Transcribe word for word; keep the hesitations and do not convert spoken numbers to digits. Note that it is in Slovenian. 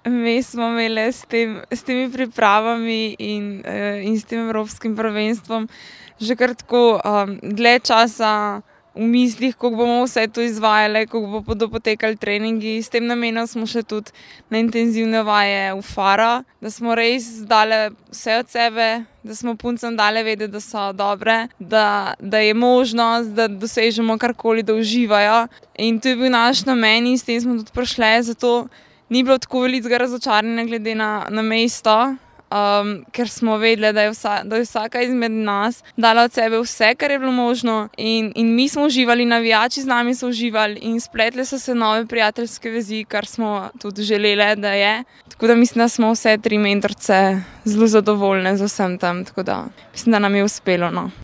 mi smo imeli s tem, s temi pripravami in, in s tem evropskim prvenstvom že kar tako um, dlje časa v mislih, kako bomo vse to izvajali, kako bodo potekali treningi. S tem namenom smo še tudi na intenzivne vaje v Faro, da smo res dali vse od sebe, da smo puncem dali vedeti, da so dobre, da, da je možnost, da dosežemo karkoli, da uživajo. In to je bil naš namen in s tem smo tudi prišli, zato ni bilo tako velikega razočaranja glede na, na mesto. Um, ker smo vedeli, da je, vsa, da je vsaka izmed nas dala od sebe vse, kar je bilo možno in, in mi smo uživali, navijači z nami so uživali in spletle so se nove prijateljske vezi, kar smo tudi želeli, da je. Tako da mislim, da smo vse tri mentorice zelo zadovoljne z vsem tem, tako da mislim, da nam je uspelo. No.